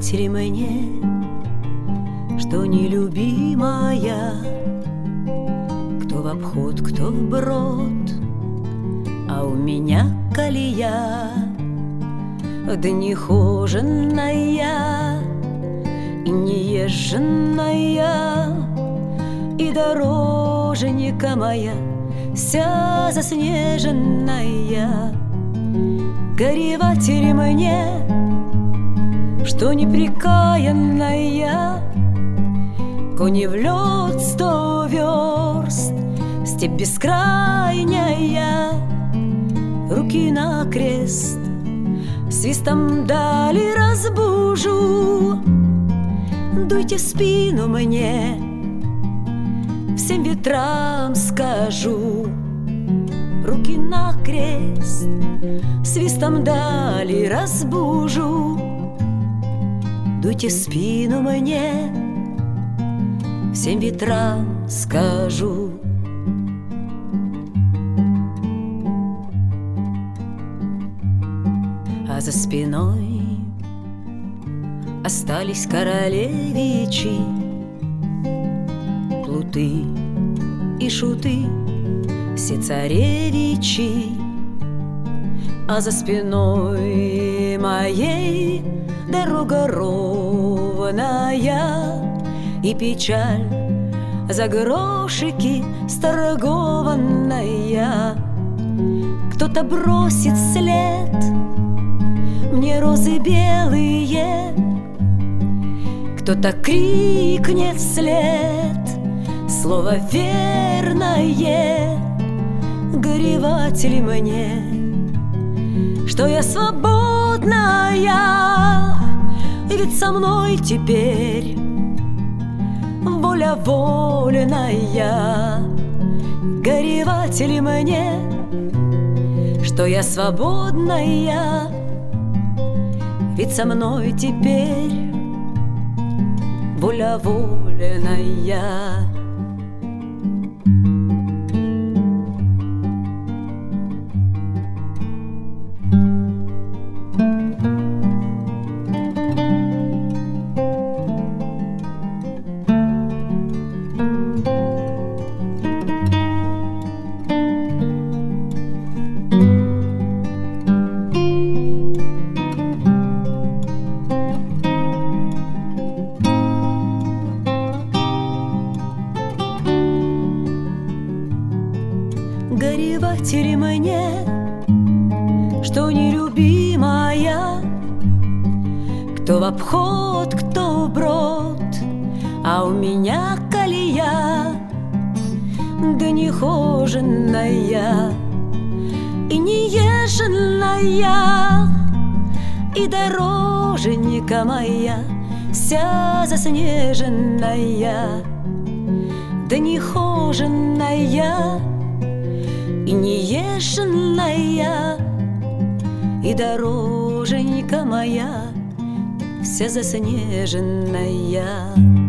Горевать ли мне, что нелюбимая, кто в обход, кто в брод, а у меня колея, да нехоженная и неезженная, и дороженька моя вся заснеженная. Горевать ли мне, что непрекаянная, кони в лед 100 верст, степь бескрайняя, руки на крест, свистом дали разбужу. Дуйте в спину мне, всем ветрам скажу. Руки на крест, свистом дали разбужу. Дуйте в спину мне, всем ветрам скажу. А за спиной остались королевичи, плуты и шуты, все царевичи. А за спиной моей дорога ровная, и печаль за грошики сторгованная. Кто-то бросит вслед мне розы белые, кто-то крикнет вслед слово верное. Горевать ли мне, что я свободная, ведь со мной теперь воля вольная. Горевать ли мне, что я свободная, ведь со мной теперь воля вольная. Горевать ли мне, что нелюбимая, кто в обход, кто в брод, а у меня колея, да нехоженная и неезженная, и дороженька моя вся заснеженная, да нехоженная и неезженная, и дороженька моя вся заснеженная.